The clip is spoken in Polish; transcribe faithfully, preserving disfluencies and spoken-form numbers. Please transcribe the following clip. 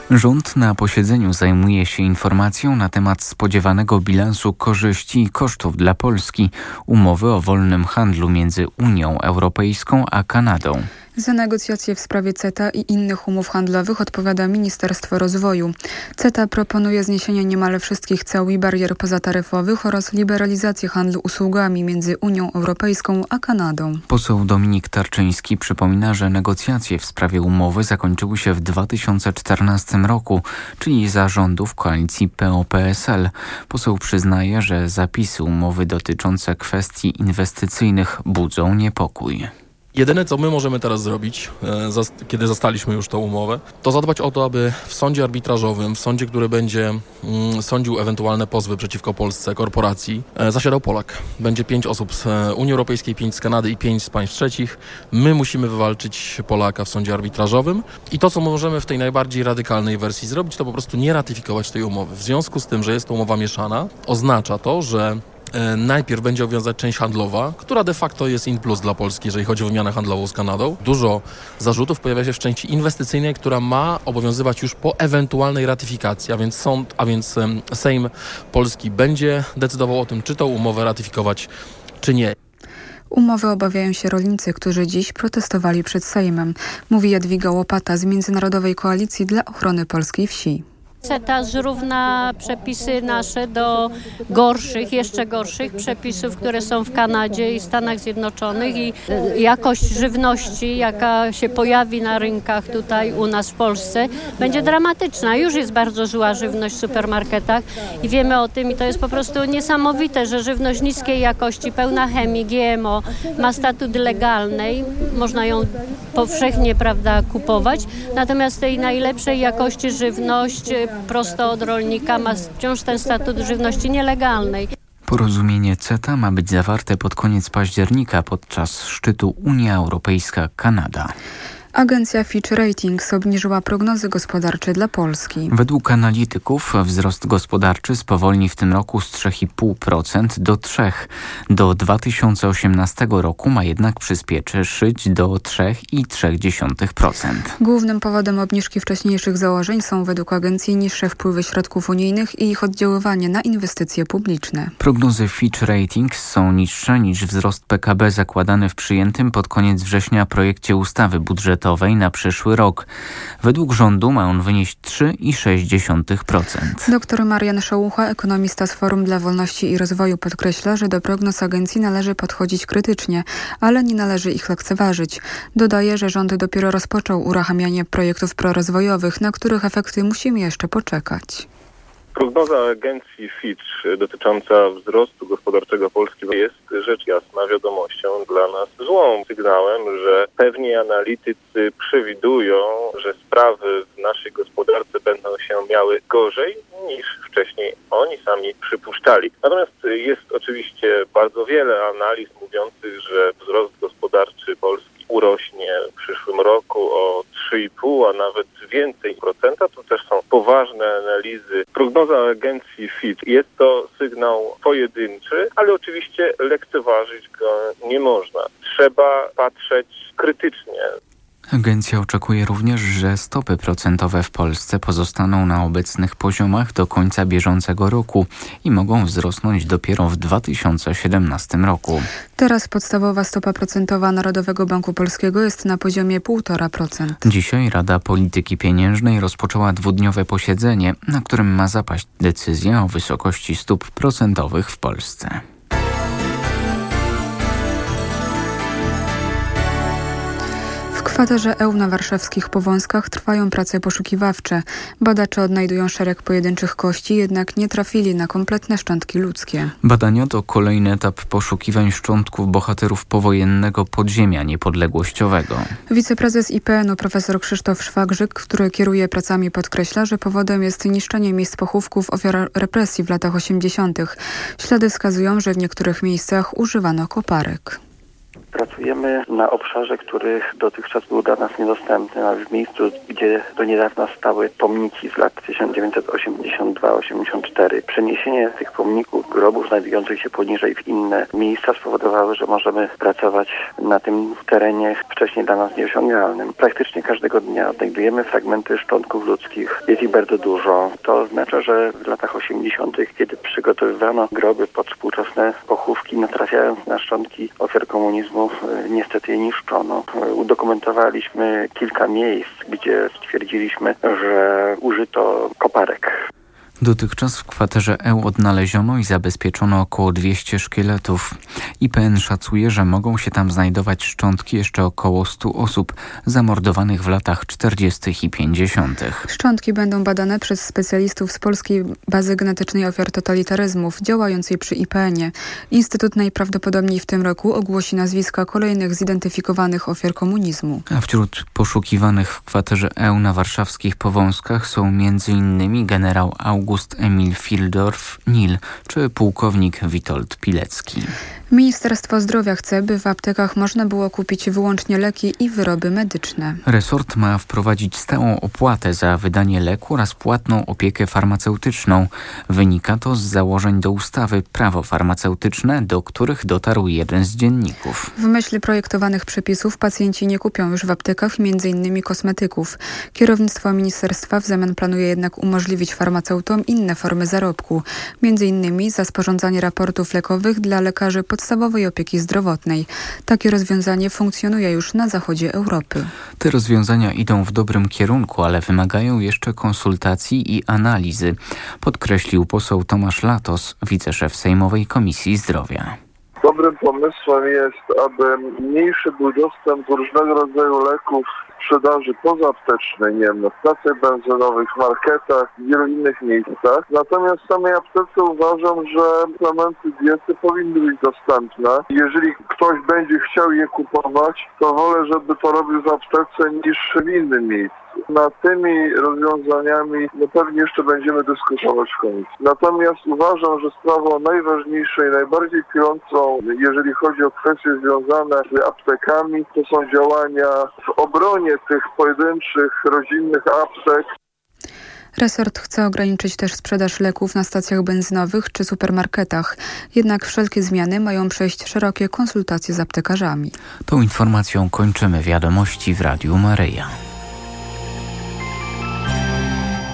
Rząd na posiedzeniu zajmuje się informacją na temat spodziewanego bilansu korzyści i kosztów dla Polski umowy o wolnym handlu między Unią Europejską a Kanadą. Za negocjacje w sprawie CETA i innych umów handlowych odpowiada Ministerstwo Rozwoju. CETA proponuje zniesienie niemal wszystkich ceł i barier pozataryfowych oraz liberalizację handlu usługami między Unią Europejską a Kanadą. Poseł Dominik Tarczyński przypomina, że negocjacje w sprawie umowy zakończyły się w dwa tysiące czternastym roku, czyli za rządów koalicji P O P S L. Poseł przyznaje, że zapisy umowy dotyczące kwestii inwestycyjnych budzą niepokój. Jedyne, co my możemy teraz zrobić, kiedy zastaliśmy już tą umowę, to zadbać o to, aby w sądzie arbitrażowym, w sądzie, który będzie sądził ewentualne pozwy przeciwko Polsce, korporacji, zasiadał Polak. Będzie pięć osób z Unii Europejskiej, pięć z Kanady i pięć z państw trzecich. My musimy wywalczyć Polaka w sądzie arbitrażowym i to, co możemy w tej najbardziej radykalnej wersji zrobić, to po prostu nie ratyfikować tej umowy. W związku z tym, że jest to umowa mieszana, oznacza to, że najpierw będzie obowiązywać część handlowa, która de facto jest in plus dla Polski, jeżeli chodzi o wymianę handlową z Kanadą. Dużo zarzutów pojawia się w części inwestycyjnej, która ma obowiązywać już po ewentualnej ratyfikacji, a więc sąd, a więc Sejm Polski będzie decydował o tym, czy tą umowę ratyfikować, czy nie. Umowy obawiają się rolnicy, którzy dziś protestowali przed Sejmem, mówi Jadwiga Łopata z Międzynarodowej Koalicji dla Ochrony Polskiej Wsi. CETA zrówna przepisy nasze do gorszych, jeszcze gorszych przepisów, które są w Kanadzie i Stanach Zjednoczonych i jakość żywności, jaka się pojawi na rynkach tutaj u nas w Polsce, będzie dramatyczna. Już jest bardzo zła żywność w supermarketach i wiemy o tym i to jest po prostu niesamowite, że żywność niskiej jakości, pełna chemii, G M O ma statut legalnej, można ją powszechnie, prawda, kupować, natomiast tej najlepszej jakości żywność prosto od rolnika ma wciąż ten statut żywności nielegalnej. Porozumienie CETA ma być zawarte pod koniec października podczas szczytu Unia Europejska-Kanada. Agencja Fitch Ratings obniżyła prognozy gospodarcze dla Polski. Według analityków wzrost gospodarczy spowolni w tym roku z trzy i pół procent do trzy procent. Do dwa tysiące osiemnastego roku ma jednak przyspieszyć do trzy i trzy dziesiątych procent. Głównym powodem obniżki wcześniejszych założeń są według agencji niższe wpływy środków unijnych i ich oddziaływanie na inwestycje publiczne. Prognozy Fitch Ratings są niższe niż wzrost P K B zakładany w przyjętym pod koniec września projekcie ustawy budżetowej na przyszły rok. Według rządu ma on wynieść trzy i sześć dziesiątych procent. Doktor Marian Szołucha, ekonomista z Forum dla Wolności i Rozwoju, podkreśla, że do prognoz agencji należy podchodzić krytycznie, ale nie należy ich lekceważyć. Dodaje, że rząd dopiero rozpoczął uruchamianie projektów prorozwojowych, na których efekty musimy jeszcze poczekać. Prognoza agencji Fitch dotycząca wzrostu gospodarczego Polski jest rzecz jasna wiadomością dla nas złą sygnałem, że pewni analitycy przewidują, że sprawy w naszej gospodarce będą się miały gorzej niż wcześniej oni sami przypuszczali. Natomiast jest oczywiście bardzo wiele analiz mówiących, że wzrost gospodarczy Polski urośnie w przyszłym roku o trzy i pół, a nawet więcej procenta. To też są poważne analizy. Prognoza agencji Fitch jest to sygnał pojedynczy, ale oczywiście lekceważyć go nie można. Trzeba patrzeć krytycznie. Agencja oczekuje również, że stopy procentowe w Polsce pozostaną na obecnych poziomach do końca bieżącego roku i mogą wzrosnąć dopiero w dwa tysiące siedemnastym roku. Teraz podstawowa stopa procentowa Narodowego Banku Polskiego jest na poziomie półtora procent. Dzisiaj Rada Polityki Pieniężnej rozpoczęła dwudniowe posiedzenie, na którym ma zapaść decyzja o wysokości stóp procentowych w Polsce. W kwaterze E U na warszawskich Powązkach trwają prace poszukiwawcze. Badacze odnajdują szereg pojedynczych kości, jednak nie trafili na kompletne szczątki ludzkie. Badania to kolejny etap poszukiwań szczątków bohaterów powojennego podziemia niepodległościowego. Wiceprezes I P N u profesor Krzysztof Szwagrzyk, który kieruje pracami, podkreśla, że powodem jest niszczenie miejsc pochówków ofiar represji w latach osiemdziesiątych. Ślady wskazują, że w niektórych miejscach używano koparek. Pracujemy na obszarze, który dotychczas był dla nas niedostępny, a w miejscu, gdzie do niedawna stały pomniki z lat tysiąc dziewięćset osiemdziesiąt dwa osiemdziesiąt cztery. Przeniesienie tych pomników, grobów znajdujących się poniżej w inne miejsca spowodowały, że możemy pracować na tym terenie wcześniej dla nas nieosiągalnym. Praktycznie każdego dnia odnajdujemy fragmenty szczątków ludzkich. Jest ich bardzo dużo. To oznacza, że w latach osiemdziesiątych, kiedy przygotowywano groby pod współczesne pochówki, natrafiając na szczątki ofiar komunizmu, niestety je niszczono. Udokumentowaliśmy kilka miejsc, gdzie stwierdziliśmy, że użyto koparek. Dotychczas w kwaterze E odnaleziono i zabezpieczono około dwieście szkieletów. I P N szacuje, że mogą się tam znajdować szczątki jeszcze około stu osób zamordowanych w latach czterdziestych i pięćdziesiątych. Szczątki będą badane przez specjalistów z Polskiej Bazy Genetycznej Ofiar Totalitaryzmów działającej przy I P N-ie. Instytut najprawdopodobniej w tym roku ogłosi nazwiska kolejnych zidentyfikowanych ofiar komunizmu. A wśród poszukiwanych w kwaterze E na warszawskich Powązkach są między innymi generał August August Emil Fildorf-Nil czy pułkownik Witold Pilecki. Ministerstwo Zdrowia chce, by w aptekach można było kupić wyłącznie leki i wyroby medyczne. Resort ma wprowadzić stałą opłatę za wydanie leku oraz płatną opiekę farmaceutyczną. Wynika to z założeń do ustawy Prawo farmaceutyczne, do których dotarł jeden z dzienników. W myśl projektowanych przepisów pacjenci nie kupią już w aptekach m.in. kosmetyków. Kierownictwo ministerstwa w zamian planuje jednak umożliwić farmaceutom inne formy zarobku, m.in. za sporządzanie raportów lekowych dla lekarzy podstawowej opieki zdrowotnej. Takie rozwiązanie funkcjonuje już na zachodzie Europy. Te rozwiązania idą w dobrym kierunku, ale wymagają jeszcze konsultacji i analizy, podkreślił poseł Tomasz Latos, wiceszef Sejmowej Komisji Zdrowia. Dobrym pomysłem jest, aby mniejszy był dostęp do różnego rodzaju leków w sprzedaży pozaaptecznej, nie wiem, na stacjach benzynowych, marketach, w wielu innych miejscach. Natomiast w samej aptece uważam, że suplementy diety powinny być dostępne. Jeżeli ktoś będzie chciał je kupować, to wolę, żeby to robił w aptece niż w innym miejscu. Nad tymi rozwiązaniami no pewnie jeszcze będziemy dyskutować w komisji. Natomiast uważam, że sprawą najważniejszą i najbardziej pilącą, jeżeli chodzi o kwestie związane z aptekami, to są działania w obronie tych pojedynczych, rodzinnych aptek. Resort chce ograniczyć też sprzedaż leków na stacjach benzynowych czy supermarketach. Jednak wszelkie zmiany mają przejść szerokie konsultacje z aptekarzami. Tą informacją kończymy wiadomości w Radiu Maryja.